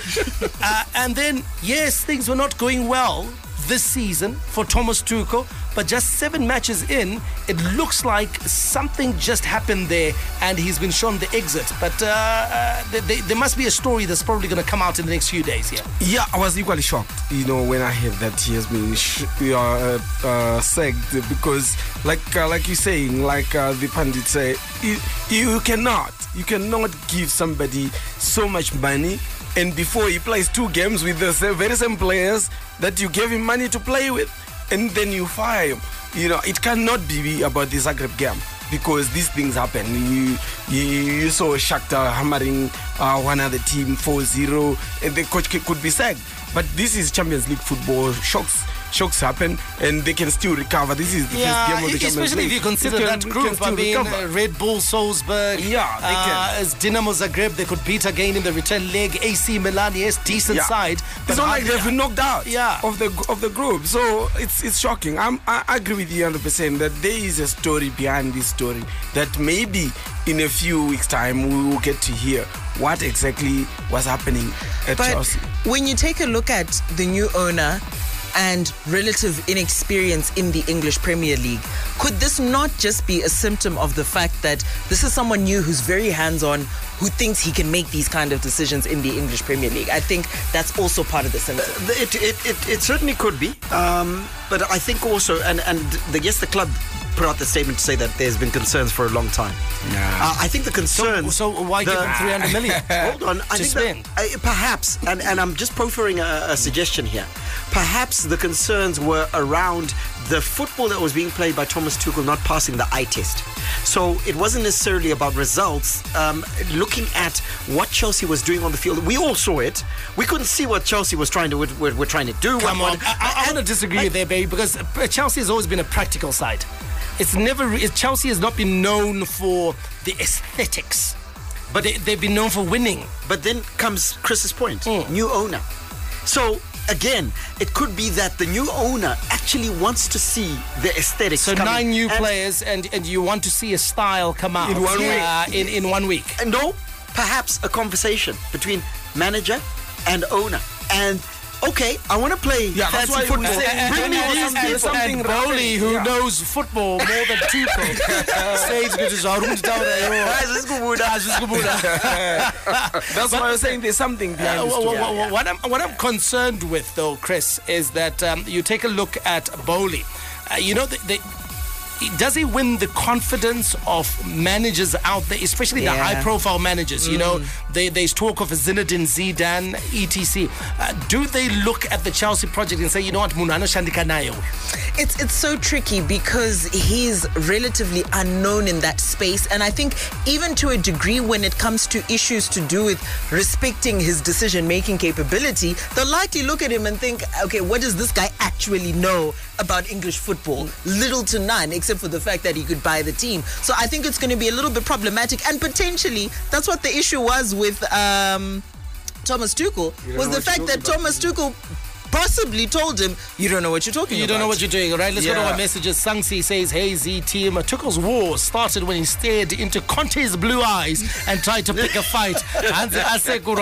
uh, and then, yes, things were not going well this season for Thomas Tuchel, but just seven matches in, it looks like something just happened there, and he's been shown the exit. But uh, uh, th- th- there must be a story that's probably going to come out in the next few days here. Yeah, I was equally shocked, you know, when I heard that he has been sh- uh, uh, sacked, because, like uh, like you're saying, like uh, the pundit say, you, you cannot, you cannot give somebody so much money, and before he plays two games with the very same players that you gave him money to play with, and then you fire him. You know, it cannot be about the Zagreb game, because these things happen. You you, you saw Shakhtar hammering uh, one other team four zero, and the coach could be sacked. But this is Champions League football. Shocks shocks happen, and they can still recover. This is the yeah, first game of the Champions especially League. if you consider can, that group. I mean, uh, Red Bull Salzburg, yeah, they uh, can. as Dinamo Zagreb, they could beat again in the return leg. A C Milan, yes, decent yeah. side. But it's not like they've been knocked out yeah. of the of the group. So it's it's shocking. I'm, I agree with you one hundred percent that there is a story behind this story that maybe in a few weeks' time we will get to hear what exactly was happening at but Chelsea. When you take a look at the new owner and relative inexperience in the English Premier League, could this not just be a symptom of the fact that this is someone new who's very hands-on, who thinks he can make these kind of decisions in the English Premier League? I think that's also part of the symptom. Uh, it, it, it, it certainly could be. Um, but I think also, and, and the, yes, the club put out the statement to say that there's been concerns for a long time. Nah. Uh, I think the concerns... So, so why the, give them three hundred million? Hold on. I to think spend? That, uh, perhaps, and, and I'm just proffering a, a suggestion here, perhaps the concerns were around the football that was being played by Thomas Tuchel not passing the eye test. So it wasn't necessarily about results. Um, looking at what Chelsea was doing on the field, we all saw it. We couldn't see what Chelsea was trying to were, were trying to do. Come what, on, I, I, I want to disagree with there, baby, because Chelsea has always been a practical side. It's never it, Chelsea has not been known for the aesthetics, but they, they've been known for winning. But then comes Chris's point: mm. new owner. So again, it could be that the new owner actually wants to see the aesthetics. So coming. nine new and players, and, and you want to see a style come out in one uh, week. In, in one week. And no, perhaps a conversation between manager and owner. And okay, I want to play yeah, fancy that's football. Say, and, Bring and, me and, these and, people. And Bowley, who yeah. knows football more than Tuchel, says That's why I was saying there's something behind uh, this what, story. what, what, I'm, what I'm concerned with, though, Chris, is that um, you take a look at Bowley. Uh, you know, they, they, does he win the confidence of managers out there, especially yeah. the high-profile managers? Mm. You know, they, there's talk of Zinedine Zidane, et cetera. Uh, do they look at the Chelsea project and say, you know what, Munano Shandikanayo? It's it's so tricky because he's relatively unknown in that space, and I think even to a degree when it comes to issues to do with respecting his decision-making capability, they'll likely look at him and think, okay, what does this guy actually know about English football? Little to none, except for the fact that he could buy the team. So I think it's going to be a little bit problematic, and potentially that's what the issue was with um, Thomas Tuchel, was the fact that Thomas Tuchel possibly told him, you don't know what you're talking you about. You don't know what you're doing, right? Let's yeah. go to our messages. Sangsi says, hey, Z team, Tuchel's war started when he stared into Conte's blue eyes and tried to pick a fight. Let's get to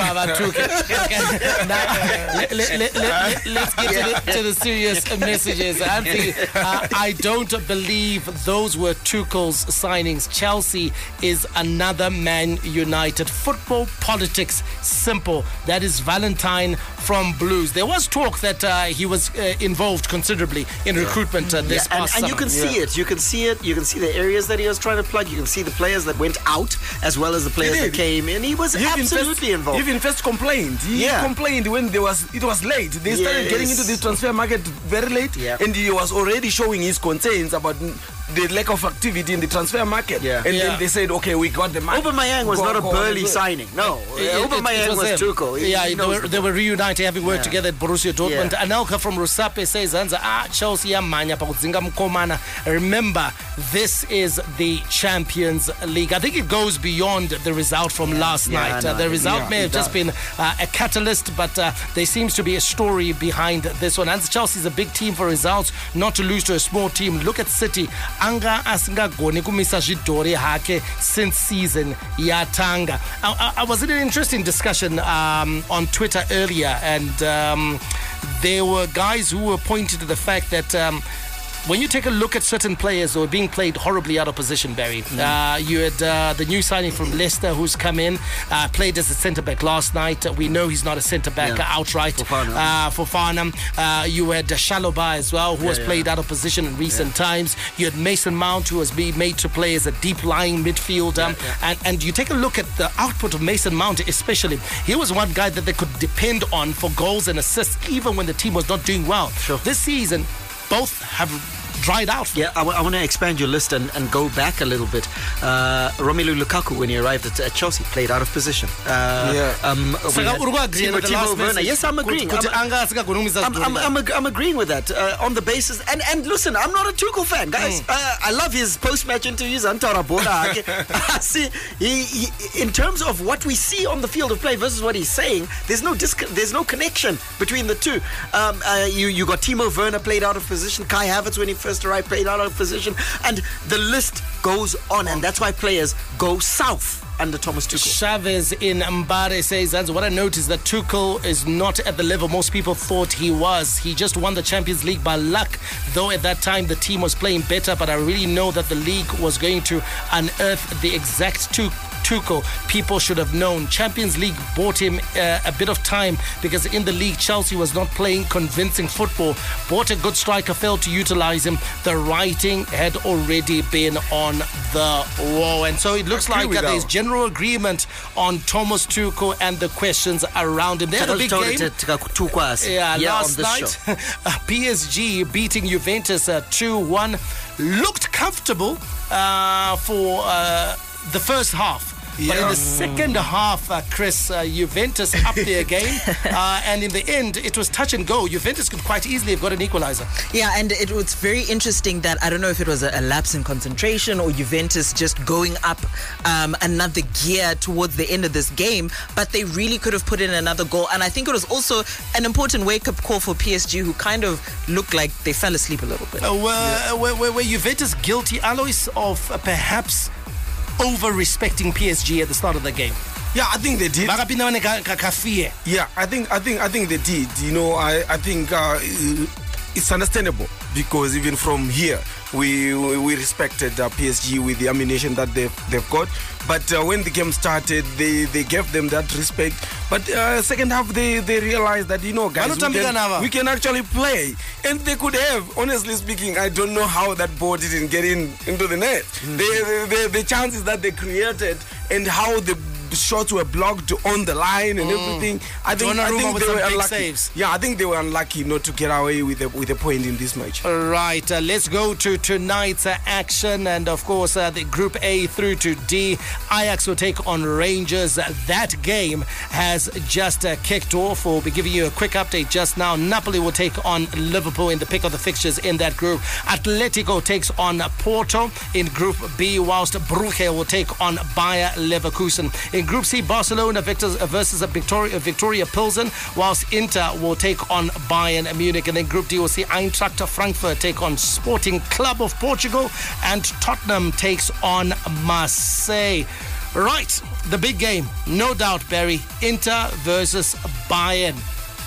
the, to the serious messages. Anthony, uh, I don't believe those were Tuchel's signings. Chelsea is another Man United. Football, politics, simple. That is Valentine from Blues. There was talk that uh, he was uh, involved considerably in recruitment uh, this yeah. past and, and you summer. can see yeah. it. You can see it. You can see the areas that he was trying to plug. You can see the players that went out as well as the players that came in. He was even absolutely first, involved. Even first complained. He yeah. complained when there was it was late. They started yes. getting into the transfer market very late, yeah. and he was already showing his concerns about the lack of activity in the transfer market. Yeah. And yeah. then they said, okay, we got the money. Aubameyang was go, not a Burley signing. No. Aubameyang was, was Tuchel. He, yeah, he they, were, they were reunited, having worked yeah. together at Borussia Dortmund. Yeah. Anelka from Rusape says, ah, Chelsea yamanya pakudzinga mkomana. Remember, this is the Champions League. I think it goes beyond the result from yeah. last yeah, night. No, uh, the result yeah, may have just been uh, a catalyst, but uh, there seems to be a story behind this one. And Chelsea is a big team for results, not to lose to a small team. Look at City. Anga asingagoni kumisa zvidhori hake since season yatanga. I, I, I was in an interesting discussion um, on Twitter earlier, and um, there were guys who were pointing to the fact that um, when you take a look at certain players who are being played horribly out of position, Barry, mm. uh, you had uh, the new signing from Leicester who's come in, uh, played as a centre-back last night. Uh, we know he's not a centre-back yeah. outright. Fofana. Uh, Fofana. Uh, you had uh, Chalobah as well, who yeah, has yeah. played out of position in recent yeah. times. You had Mason Mount, who has been made to play as a deep-lying midfielder. Yeah, yeah. And, and you take a look at the output of Mason Mount especially. He was one guy that they could depend on for goals and assists, even when the team was not doing well. Sure. This season, both have dried out. Yeah, I, w- I want to expand your list and, and go back a little bit. Uh, Romelu Lukaku, when he arrived at, at Chelsea, played out of position. Uh, yeah. Um, so Timo, Timo Werner. Yes, I'm agreeing. I'm, I'm, I'm, I'm, ag- I'm agreeing with that uh, on the basis. And, and listen, I'm not a Tuchel fan, guys. Mm. Uh, I love his post-match interviews. See, he, he, in terms of what we see on the field of play versus what he's saying, there's no disc- there's no connection between the two. Um, uh, you you got Timo Werner played out of position. Kai Havertz, when he first arrived, played out of position, and the list goes on, and that's why players go south under Thomas Tuchel. Chavez in Mbare says, that's what I noticed, that Tuchel is not at the level most people thought he was. He just won the Champions League by luck, though at that time the team was playing better, but I really know that the league was going to unearth the exact Tuchel Tuchel people should have known. Champions League bought him uh, a bit of time, because in the league Chelsea was not playing convincing football. Bought a good striker, failed to utilize him. The writing had already been on the wall, and so it looks like uh, there's general agreement on Thomas Tuchel and the questions around him. They had a big game. Yeah, yeah, last night P S G beating Juventus uh, two one. Looked comfortable uh, for uh, the first half. Yeah. But in the second half, uh, Chris, uh, Juventus upped their game, uh, and in the end, it was touch and go. Juventus could quite easily have got an equalizer. Yeah, and it was very interesting that, I don't know if it was a, a lapse in concentration or Juventus just going up um, another gear towards the end of this game, but they really could have put in another goal. And I think it was also an important wake-up call for P S G, who kind of looked like they fell asleep a little bit. Uh, were, yeah. were, were, were Juventus guilty, Alois, of uh, perhaps over-respecting P S G at the start of the game? Yeah, I think they did. Yeah, I think I think I think they did. You know, I I think uh, it's understandable, because even from here, we we respected uh, P S G with the ammunition that they've, they've got. But uh, when the game started, they, they gave them that respect. But uh, second half, they, they realized that, you know, guys, we can, we can actually play. And they could have, honestly speaking, I don't know how that ball didn't get in into the net. Mm-hmm. The, the, the chances that they created and how the shots were blocked on the line and mm. everything. I think, I think they were unlucky. Saves. Yeah, I think they were unlucky not to get away with a, with a point in this match. Right, uh, let's go to tonight's uh, action. And of course, uh, the Group A through to D. Ajax will take on Rangers. Uh, that game has just uh, kicked off. We'll be giving you a quick update just now. Napoli will take on Liverpool in the pick of the fixtures in that group. Atletico takes on Porto in Group B, whilst Brugge will take on Bayer Leverkusen. In Group C, Barcelona versus Victoria, Victoria Pilsen, whilst Inter will take on Bayern Munich. And then Group D will see Eintracht Frankfurt take on Sporting Club of Portugal, and Tottenham takes on Marseille. Right, the big game, no doubt, Barry. Inter versus Bayern.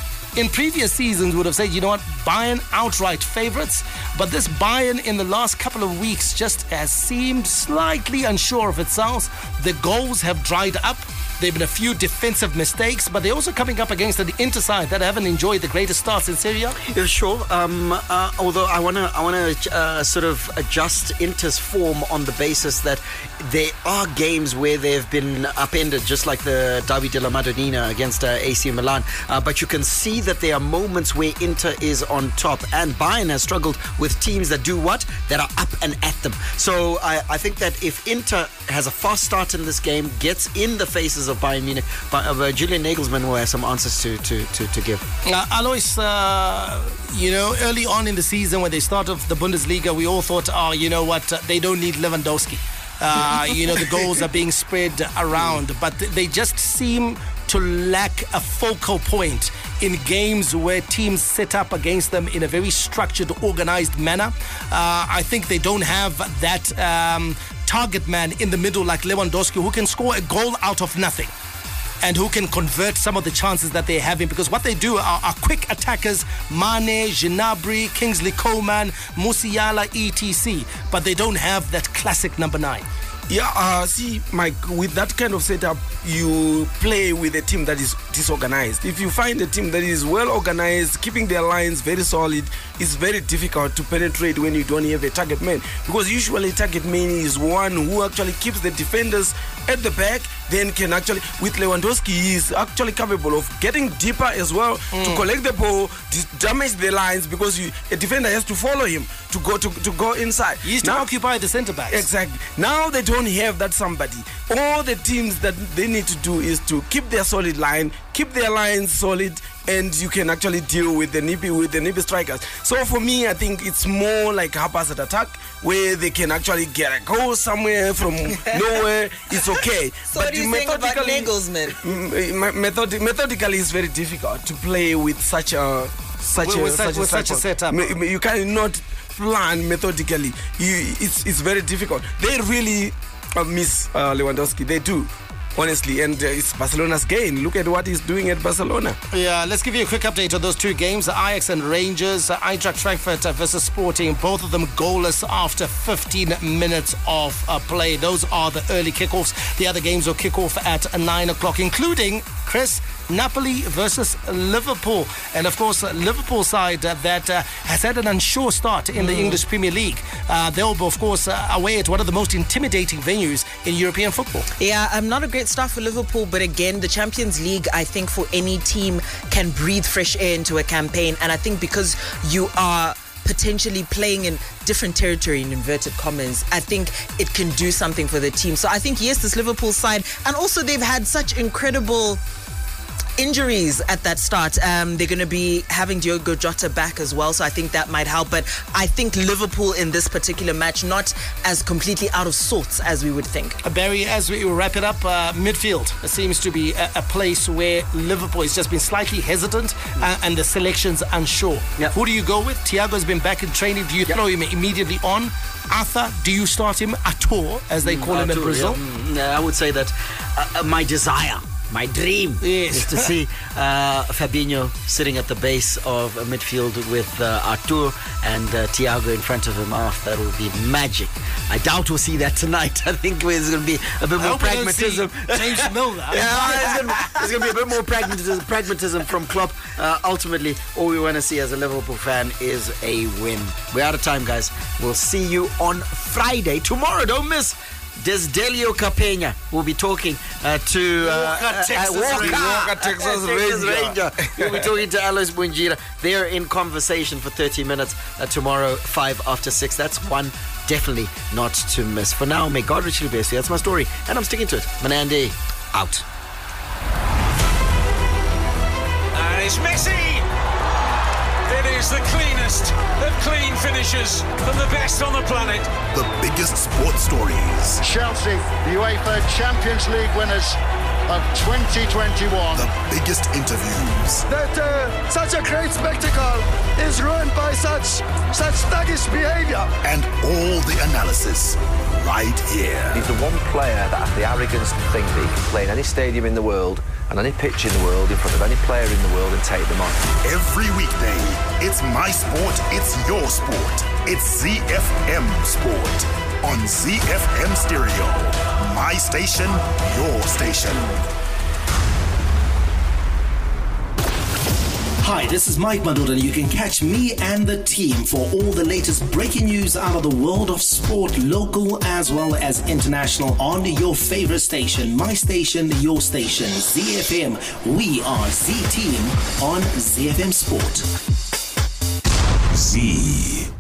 In previous seasons, would have said, you know what, Bayern outright favourites, but this Bayern in the last couple of weeks just has seemed slightly unsure of itself. The goals have dried up. There have been a few defensive mistakes, but they're also coming up against the Inter side that haven't enjoyed the greatest starts in Serie A. Yeah, sure. Um, uh, although I want to I want to uh, sort of adjust Inter's form on the basis that there are games where they've been upended, just like the Derby della Madonnina against uh, A C Milan. Uh, but you can see that there are moments where Inter is on top, and Bayern has struggled with teams that do what? That are up and at them. So I, I think that if Inter has a fast start in this game, gets in the faces of Bayern Munich, but uh, Julian Nagelsmann will have some answers to to, to, to give. Uh, Alois, uh, you know, early on in the season when they started the Bundesliga, we all thought, oh, you know what, uh, they don't need Lewandowski. Uh, you know, the goals are being spread around, but they just seem to lack a focal point in games where teams set up against them in a very structured, organized manner. Uh, I think they don't have that um, target man in the middle like Lewandowski, who can score a goal out of nothing and who can convert some of the chances that they're having, because what they do are, are quick attackers, Mane, Gnabry, Kingsley Coman, Musiala, et cetera. But they don't have that classic number nine. Yeah, uh, see, Mike, with that kind of setup, you play with a team that is disorganized. If you find a team that is well organized, keeping their lines very solid, it's very difficult to penetrate when you don't have a target man. Because usually target man is one who actually keeps the defenders at the back, then can actually, with Lewandowski, he is actually capable of getting deeper as well mm. to collect the ball, damage the lines, because you, a defender has to follow him to go to, to go inside. He used to now, occupy the centre backs. Exactly. Now they don't have that somebody. All the teams that they need to do is to keep their solid line, keep their lines solid, and you can actually deal with the nippy with the nippy strikers. So for me, I think it's more like a haphazard attack where they can actually get a goal somewhere from nowhere. It's okay. So but what do you think about Nagelsmann? Method, methodically, it's very difficult to play with such a such with, a with such, such, with such a setup. You cannot plan methodically. You, it's it's very difficult. They really uh, miss uh, Lewandowski. They do. Honestly, and uh, it's Barcelona's gain. Look at what he's doing at Barcelona. Yeah, let's give you a quick update on those two games. Ajax and Rangers, uh, Eintracht Frankfurt uh, versus Sporting, both of them goalless after fifteen minutes of uh, play. Those are the early kickoffs. The other games will kick off at uh, nine o'clock, including, Chris, Napoli versus Liverpool. And of course, uh, Liverpool side uh, that uh, has had an unsure start in mm. the English Premier League. Uh, they'll be, of course, uh, away at one of the most intimidating venues in European football. Yeah, um, not a great start for Liverpool, but again, the Champions League, I think for any team, can breathe fresh air into a campaign. And I think because you are potentially playing in different territory, in inverted commas, I think it can do something for the team. So I think, yes, this Liverpool side, and also they've had such incredible injuries at that start. Um, they're going to be having Diogo Jota back as well, so I think that might help. But I think Liverpool in this particular match, not as completely out of sorts as we would think. Uh, Barry, as we wrap it up, uh, midfield seems to be a, a place where Liverpool has just been slightly hesitant mm. uh, and the selection's unsure. Yep. Who do you go with? Thiago's been back in training. Do you yep. throw him immediately on? Arthur, do you start him at all, as they call mm, him in Brazil? Yeah. Mm, I would say that uh, my desire My dream yes. is to see uh, Fabinho sitting at the base of a midfield with uh, Artur and uh, Thiago in front of him. Oh, that will be magic. I doubt we'll see that tonight. I think there's going to be a bit I more pragmatism. James Milner. yeah, there's going to be a bit more pragmatism, pragmatism from Klopp. Uh, ultimately, all we want to see as a Liverpool fan is a win. We're out of time, guys. We'll see you on Friday. Tomorrow, don't miss. Desdelio Capena will be talking uh, to uh, Walker, Texas, uh, Walker, Ranger. Walker, Texas, Texas Ranger. Ranger. We'll be talking to Alois Bunjira. They're in conversation for thirty minutes uh, tomorrow, five after six. That's one definitely not to miss. For now, may God richly bless you. That's my story, and I'm sticking to it. Manandi, out. And it's Messi! It is the cleanest of clean finishes and the best on the planet. The biggest sports stories. Chelsea, UEFA Champions League winners of twenty twenty-one. The biggest interviews. That uh, such a great spectacle is ruined by such such thuggish behavior. And all the analysis right here. He's the one player that has the arrogance to think that he can play in any stadium in the world and any pitch in the world in front of any player in the world and take them on. Every weekday, it's my sport, it's your sport. It's Z F M Sport on Z F M Stereo. My station, your station. Hi, this is Mike Madoda, and you can catch me and the team for all the latest breaking news out of the world of sport, local as well as international, on your favorite station, my station, your station, Z F M. We are Z Team on Z F M Sport. Z